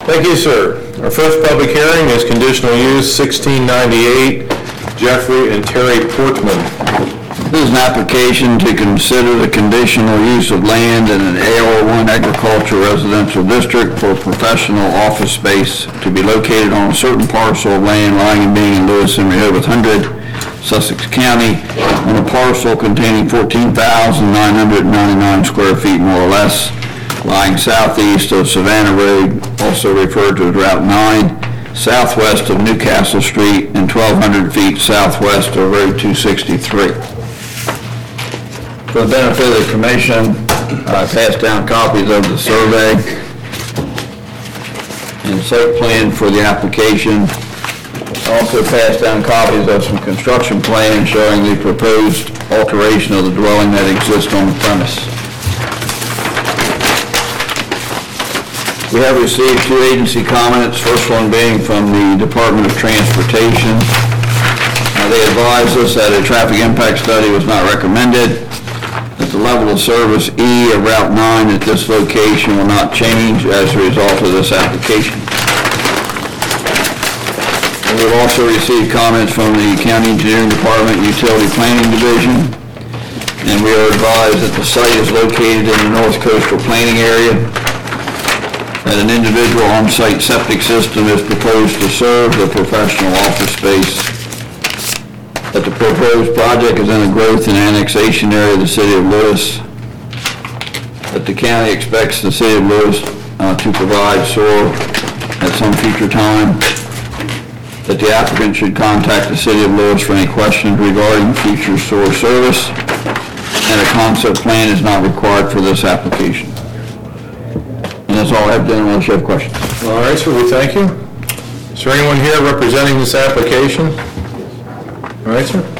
Thank you, sir. Our first public hearing is conditional use 1698, Jeffrey and Terry Portman. This is an application to consider the conditional use of land in an AR1 agricultural residential district for professional office space to be located on a certain parcel of land lying and being in Lewis and Rehoboth 100, Sussex County, on a parcel containing 14,999 square feet more or less, lying southeast of Savannah Road, also referred to as Route 9, southwest of Newcastle Street, and 1,200 feet southwest of Road 263. For the benefit of the commission, I passed down copies of the survey and site plan for the application. I also passed down copies of some construction plans showing the proposed alteration of the dwelling that exists on the premise. We have received 2 agency comments, first one being from the Department of Transportation. They advised us that a traffic impact study was not recommended, that the level of service E of Route 9 at this location will not change as a result of this application. And we've also received comments from the County Engineering Department Utility Planning Division, and we are advised that the site is located in the North Coastal Planning Area, that an individual on-site septic system is proposed to serve the professional office space, that the proposed project is in the growth and annexation area of the city of Lewis, that the county expects the city of Lewis to provide sewer at some future time, that the applicant should contact the city of Lewis for any questions regarding future sewer service, and a concept plan is not required for this application. And that's all I have, Dan, unless you have questions. All right, sir, we thank you. Is there anyone here representing this application? All right, sir.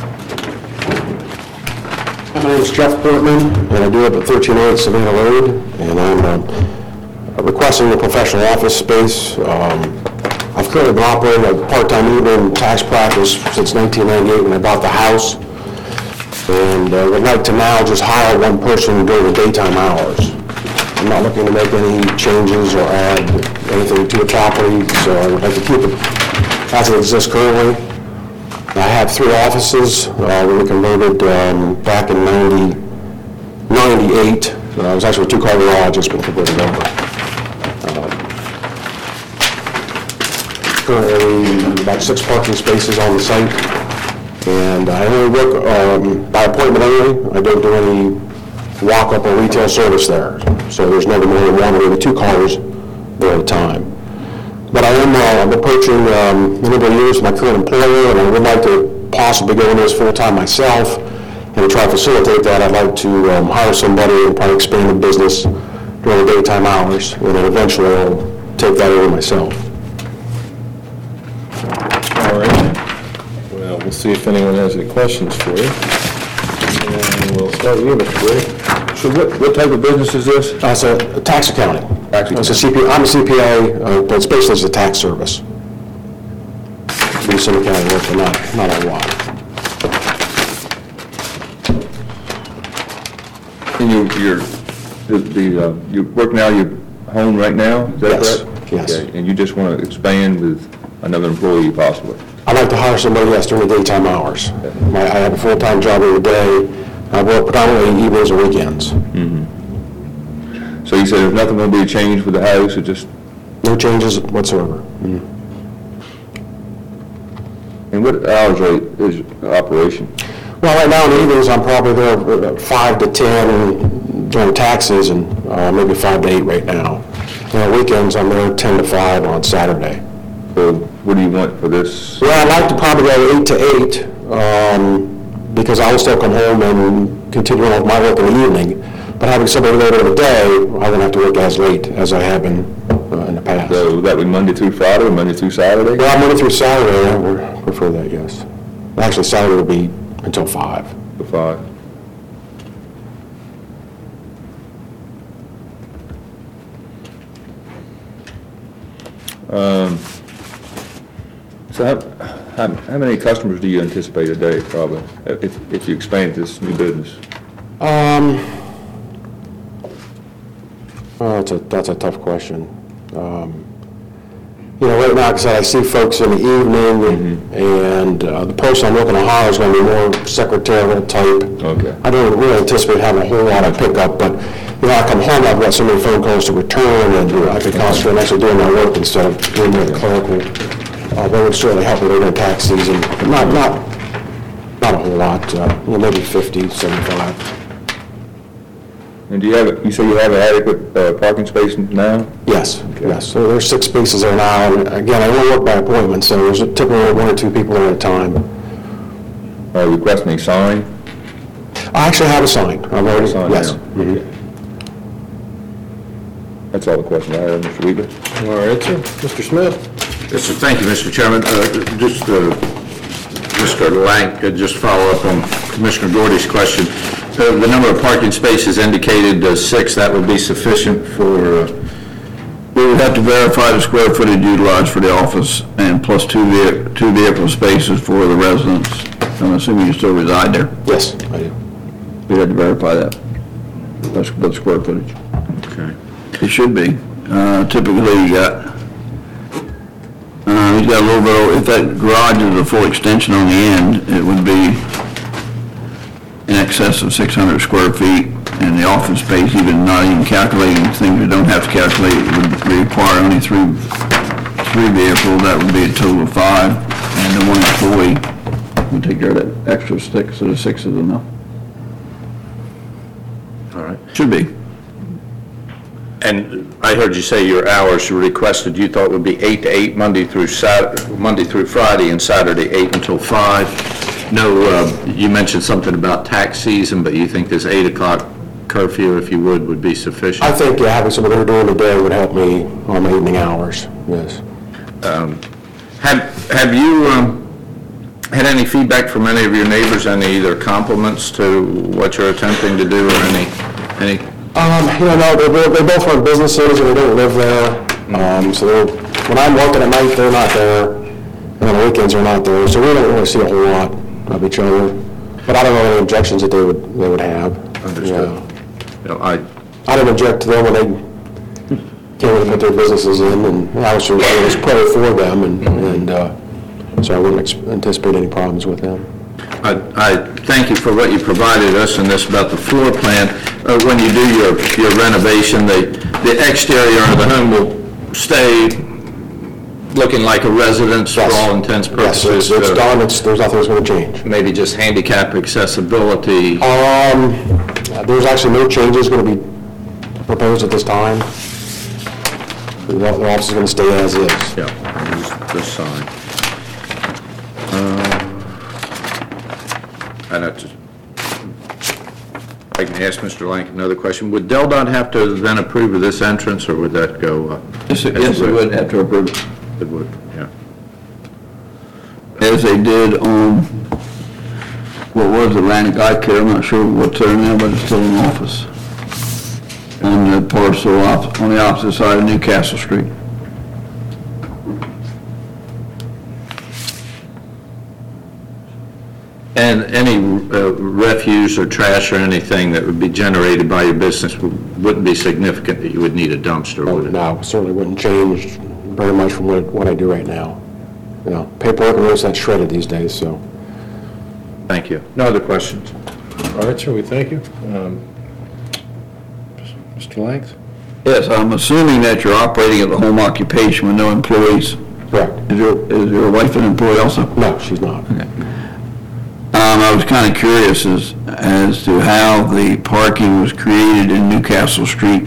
My name is Jeff Portman, and I do live at 1308 Savannah Road, and I'm requesting a professional office space. I've currently been operating a part-time evening tax practice since 1998 when I bought the house, and would like to now just hire one person during the daytime hours. I'm not looking to make any changes or add anything to the property, so I would like to keep it as it exists currently. I had 3 offices when we converted back in 98. It was actually a 2-car garage that's been converted over. Currently about 6 parking spaces on the site. And I only work by appointment only. I don't do any walk-up or retail service there. So there's never more than 1 or even 2 cars there at a time. But I'm approaching the number of years with my current employer, and I would like to possibly go into this full-time myself. And to try to facilitate that, I'd like to hire somebody and probably expand the business during the daytime hours, and then eventually I'll take that over myself. All right. Well, we'll see if anyone has any questions for you. And we'll start with you, Mr. Gray. So what type of business is this? It's a tax accounting. It's a CPA. I'm a CPA, but it's basically a tax service. We do some accounting work, but not a lot. And you work now, you're home right now, is that correct? Yes. Okay. And you just want to expand with another employee possibly? I'd like to hire somebody, yes, during the daytime hours. I have a full-time job every day. I work predominantly evenings and weekends. Mm-hmm. So you said there's nothing going to be a change with the house, it just... No changes whatsoever. Mm-hmm. And what hours is operation? Well, right now in the evenings, I'm probably there 5 to 10 and during taxes, and maybe 5 to 8 right now. And on weekends, I'm there 10 to 5 on Saturday. So what do you want for this? Well, I'd like to probably go 8 to 8 because I will still come home and continue on with my work in the evening. But having somebody later in the day, I wouldn't have to work as late as I have been in the past. So would that be Monday through Friday or Monday through Saturday? Well, Monday through Saturday, I would prefer that, yes. Actually, Saturday would be until 5. Till 5. So how many customers do you anticipate a day, probably, if you expand this new business? That's a tough question. right now, like I said, I see folks in the evening, and the person I'm looking to hire is going to be more secretarial type. Okay. I don't really anticipate having a whole lot of pickup, but, I come home, I've got so many phone calls to return, and I can concentrate on actually doing my work instead of doing the clerical. That would certainly help with the tax season, but not a whole lot, maybe 50, 75. And you say you have an adequate parking space now? Yes, yes. So there's 6 spaces there now, and again, I only work by appointment, so there's typically 1 or 2 people at a time. Are you requesting a sign? I actually have a sign. I've already, Sign yes. now. Okay. That's all the questions I have, Mr. Weaver. All right, sir. Mr. Smith? Yes, sir. Thank you, Mr. Chairman. Mr. Lank, just follow up on Commissioner Gordy's question. The number of parking spaces indicated 6, that would be sufficient for, We would have to verify the square footage utilized for the office and plus two vehicle spaces for the residents. I'm assuming you still reside there. Yes, I do. We'd have to verify that. That's the square footage. okay. It should be. Typically, he's got a little bit, if that garage is a full extension on the end, it would be in excess of 600 square feet, and the office space, even not even calculating things we don't have to calculate, would require only three vehicles. That would be a total of 5, and the 1 employee would take care of that extra 6, so the 6 is enough. All right. Should be. And I heard you say your hours you requested, you thought would be 8 to 8, Monday through Friday, and Saturday 8 until 5. No, you mentioned something about tax season, but you think this 8 o'clock curfew, if you would be sufficient? I think having somebody who during the day would help me on my evening hours, yes. Have you had any feedback from any of your neighbors, any either compliments to what you're attempting to do, or any? No, they both run businesses and they don't live there. So when I'm working at night, they're not there, and on the weekends they're not there. So we don't really see a whole lot of each other. But I don't know any objections that they would have. Understood. I didn't object to them when they came in to put their businesses in, and obviously it was pray for them, and so I wouldn't anticipate any problems with them. I thank you for what you provided us in this about the floor plan. When you do your renovation, the exterior of the home will stay looking like a residence for all intents and purposes? Yes, it's done, there's nothing that's going to change. Maybe just handicap accessibility? There's actually no changes going to be proposed at this time. The office is going to stay as is. Yeah, this sign. I can ask Mr. Lank another question. Would DelDOT have to then approve of this entrance, or would that go? Yes, we would have to approve it. It would, yeah. As they did on, what was Atlantic Eye Care, I'm not sure what's there now, but it's still in office. On the parcel on the opposite side of Newcastle Street. And any refuse or trash or anything that would be generated by your business wouldn't be significant that you would need a dumpster, would it? No, certainly wouldn't change very much from what I do right now. Paperwork and most of that's shredded these days, so. Thank you. No other questions? All right, sir, we thank you. Mr. Lanks? Yes, I'm assuming that you're operating as a home occupation with no employees. Correct. Is your wife an employee also? No, she's not. I was kind of curious as to how the parking was created in Newcastle Street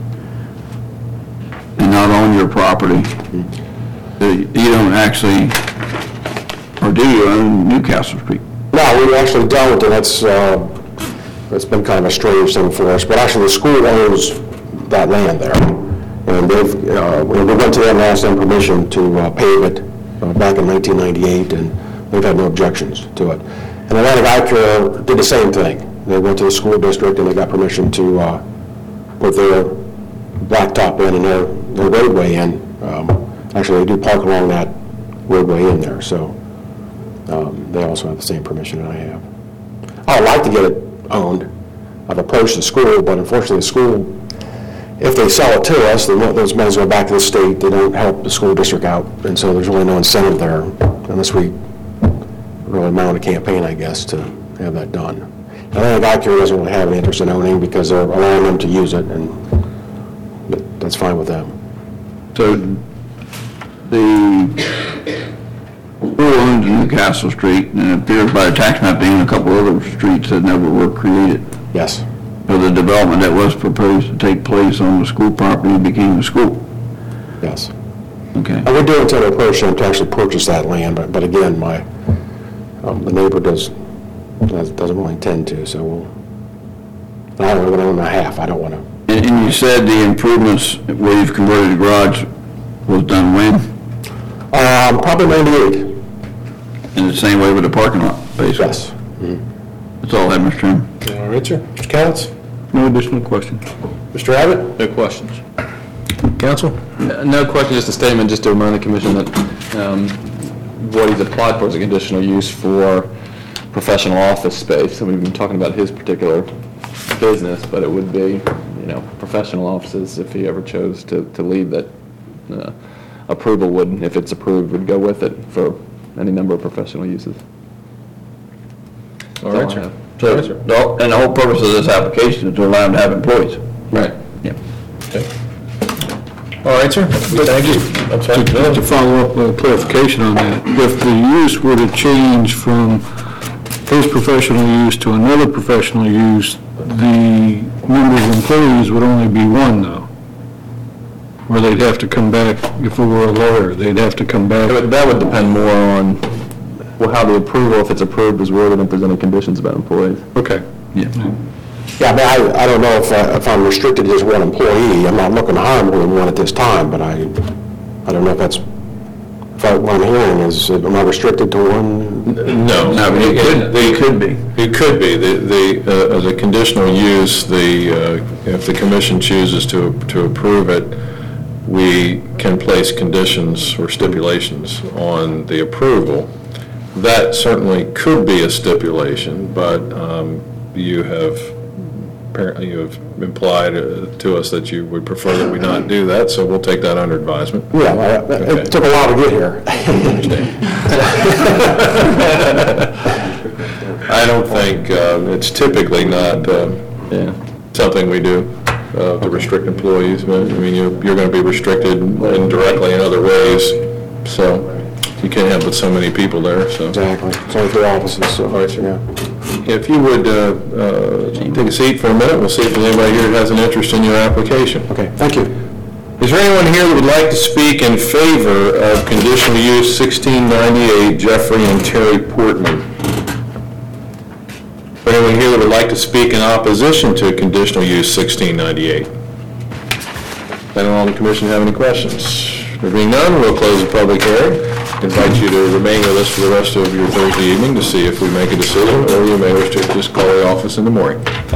and not on your property. You don't actually, or do you own Newcastle Street? No, we actually don't, and that's been kind of a strange thing for us, but actually the school owns that land there. And we went to them and asked them permission to pave it back in 1998, and they've had no objections to it. And Atlantic Eye Care did the same thing. They went to the school district and they got permission to put their blacktop in and their roadway in. Actually, they do park along that roadway in there, so they also have the same permission that I have. I'd like to get it owned. I've approached the school, but unfortunately the school if they sell it to us, then those monies go back to the state, they don't help the school district out, and so there's really no incentive there, unless we really mount a campaign, I guess, to have that done. And I think ICARE doesn't really have any interest in owning, because they're allowing them to use it, and that's fine with them. So the school owns Newcastle Street, and it appears by the tax map being a couple other streets that never were created. Yes. So the development that was proposed to take place on the school property became a school. Yes. Okay. And we're doing until they approach them to actually purchase that land, but again, the neighbor doesn't really intend to, so I don't want to own a half, I don't want to. And you said the improvements where you've converted the garage was done when? Probably 98. In the same way with the parking lot, basically? Yes. That's all I have, Mr. Chairman. All right, sir. Mr. Cowles? No additional questions. Mr. Abbott? No questions. Counsel? No question, just a statement, just to remind the commission that what he's applied for is a conditional use for professional office space. So we've been talking about his particular business, but it would be, professional offices if he ever chose to leave that. Approval would, if it's approved, would go with it for any number of professional uses. All right, sir. So, and the whole purpose of this application is to allow them to have employees. Right. Yeah. Okay. All right, sir. Thank you. I'm sorry. To follow up with clarification on that, if the use were to change from his professional use to another professional use, the number of employees would only be one, though? Or they'd have to come back, if it were a lawyer, they'd have to come back? That would depend more on how the approval, if it's approved, is worded and presented conditions about employees. Okay. Yeah. Yeah, but I don't know if I'm restricted to just one employee. I'm not looking to hire more than one at this time, but I don't know if that's, what I'm hearing is, am I restricted to one? No. No, but it could be. It could be. As a conditional use, if the commission chooses to approve it, we can place conditions or stipulations on the approval. That certainly could be a stipulation, but you have implied to us that you would prefer that we not do that, so we'll take that under advisement. Yeah, it took a while to get here. I don't think, it's typically not something we do to restrict employees. I mean, you're going to be restricted indirectly in other ways, so you can't have but so many people there, so. Exactly. It's only 3 offices, so, All right, sir. yeah. If you would take a seat for a minute, we'll see if there's anybody here that has an interest in your application. Okay, thank you. Is there anyone here that would like to speak in favor of conditional use 1698 Jeffrey and Terry Portman? Anyone here that would like to speak in opposition to conditional use 1698? Anyone on the commission have any questions? There being none, we'll close the public hearing. Invite you to remain with us for the rest of your Thursday evening to see if we make a decision, or you may wish to just call the office in the morning.